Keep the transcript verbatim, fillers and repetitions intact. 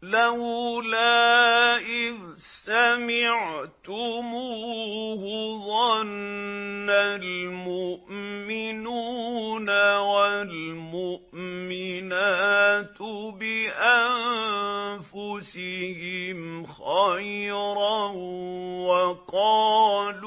لَوْلَا إِذْ سَمِعْتُمُوهُ ظَنَّ الْمُؤْمِنُونَ وَالْمُؤْمِنَاتُ بِأَنفُسِهِمْ خَيْرًا وَقَالُوا